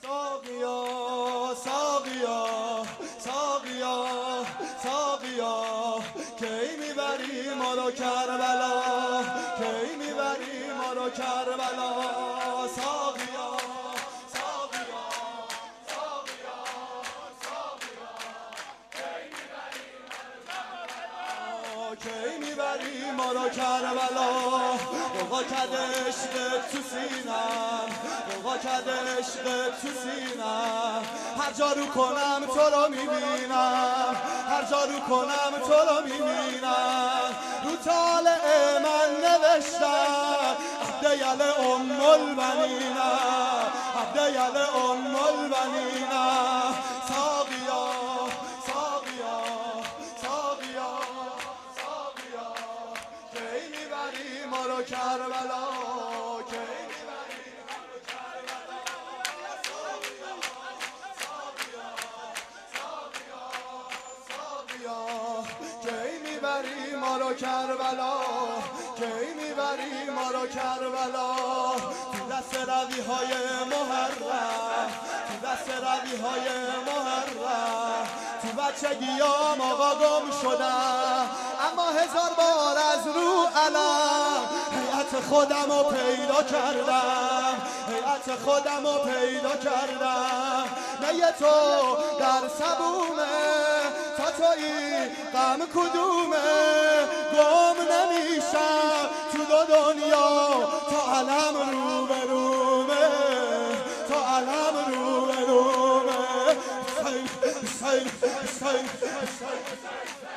ساقیا ساقیا ساقیا ساقیا کی میبری ما رو کربلا کی میبری ما رو کربلا ساقیا ساقیا ساقیا ساقیا کی میبری ما رو کربلا بابا کد عشق تو سینم بابا کد عشق تو سینم هر جا رو کنم تو رو میبینم هر جا رو کنم تو رو میبینم رو طالع من نوشتم عبد یل ام البنینه عبد یل ام البنینه ساقیا ساقیا ساقیا ساقیا کی میبری ما رو کربلا کی میبری ما رو کربلا ساقیا ساقیا ساقیا ساقیا کی میبری ما رو کربلا کی میبری ما رو کربلا تو دست رویهای محرم تو دست رویهای محرم تو بچگیام آقا گم شدم اما هزار بار از رو علم هیئت خودم رو پیدا کردم هیئت خودم رو پیدا کردم می تو در سبومه تا تویی غم کدومه گم نمیشم تو دو دنیا تا علم رو به رومه تا علم رو به رومه حسین حسین حسین حسین